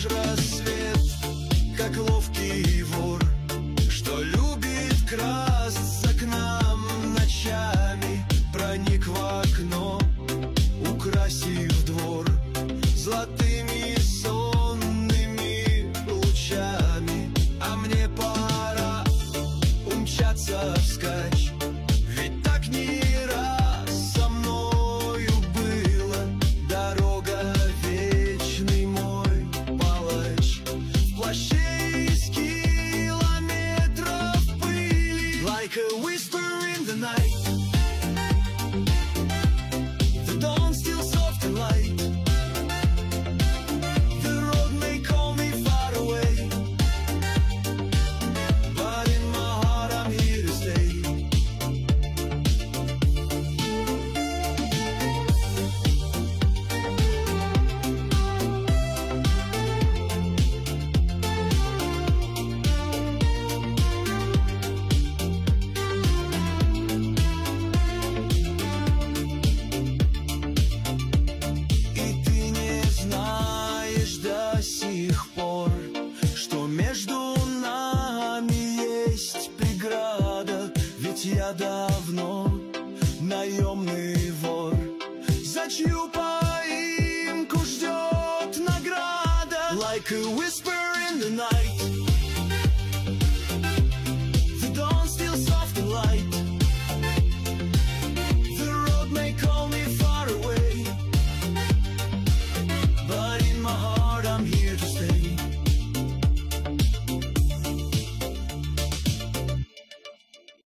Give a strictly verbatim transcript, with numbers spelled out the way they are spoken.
рассвет, как ловкий вор, что любит красться к нам ночами, проник в окно, украсив двор золотыми сонными лучами. А мне пора умчаться вскачь, ведь так не раз со мною было. Дорога вечный мой палач, в плаще из километров пыли. Like a whisper in the night, the dawn still soft and light. The road may call me far away, but in my heart I'm here to stay. И ты не знаешь до сих пор, что между нами есть преграда. Ведь я давно наемный вор, за чью поимку ждет награда. Like a whisper in the night,